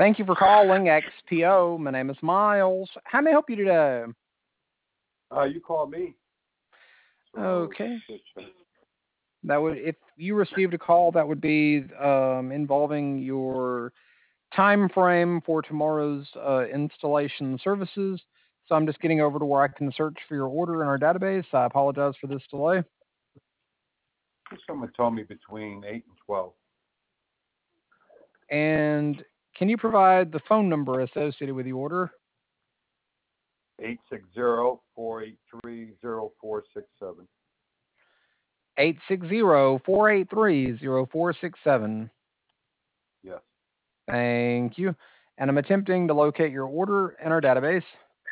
Thank you for calling XPO. My name is Miles. How may I help you today? You called me. Okay. That would, if you received a call, that would be involving your time frame for tomorrow's installation services. So I'm just getting over to where I can search for your order in our database. I apologize for this delay. Someone told me between 8 and 12. And can you provide the phone number associated with the order? 860-483-0467. 860-483-0467. Yes. Thank you. And I'm attempting to locate your order in our database.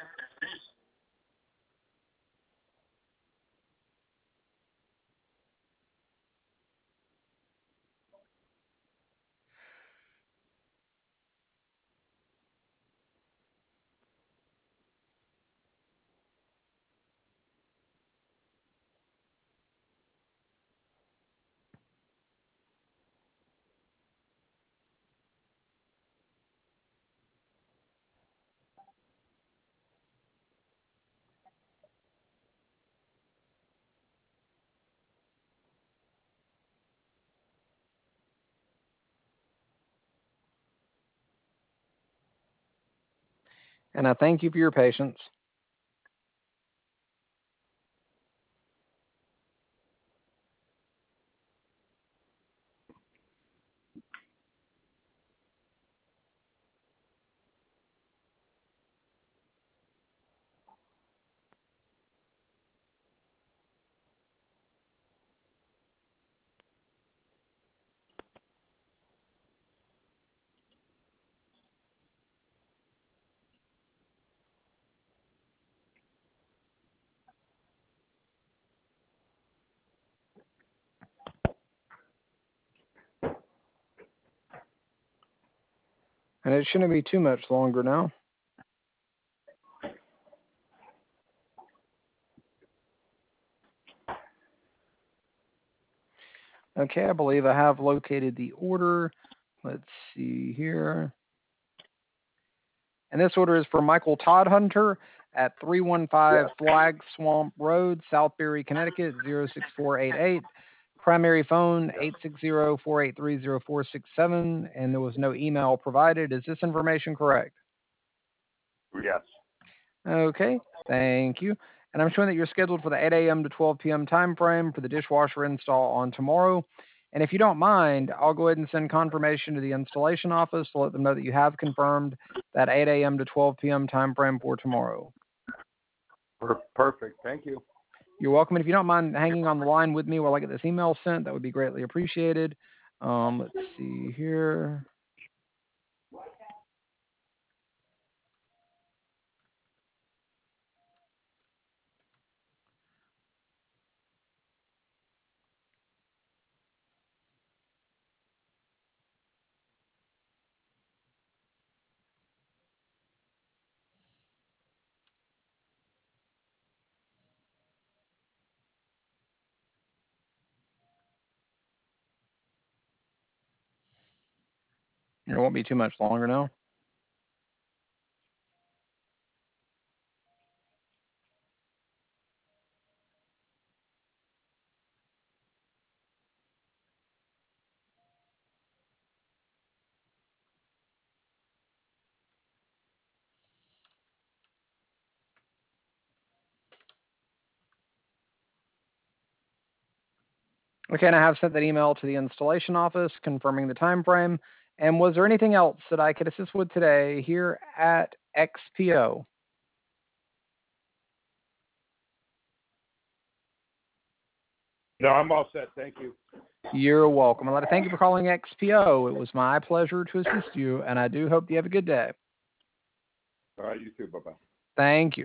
And I thank you for your patience. And it shouldn't be too much longer now. Okay, I believe I have located the order. Let's see here. And this order is for Michael Todd Hunter at 315 Flag Swamp Road, Southbury, Connecticut, 06488. Primary phone 860-483-0467, and there was no email provided. Is this information correct? Yes. Okay, thank you. And I'm showing that you're scheduled for the 8 a.m. to 12 p.m. time frame for the dishwasher install on tomorrow. And if you don't mind, I'll go ahead and send confirmation to the installation office to let them know that you have confirmed that 8 a.m. to 12 p.m. time frame for tomorrow. Perfect. Thank you. You're welcome. And if you don't mind hanging on the line with me while I get this email sent, that would be greatly appreciated. Let's see here. It won't be too much longer now. Okay, and I have sent that email to the installation office confirming the time frame. And was there anything else that I could assist with today here at XPO? No, I'm all set. Thank you. You're welcome. I'd like to thank you for calling XPO. It was my pleasure to assist you, and I do hope you have a good day. All right, you too. Bye-bye. Thank you.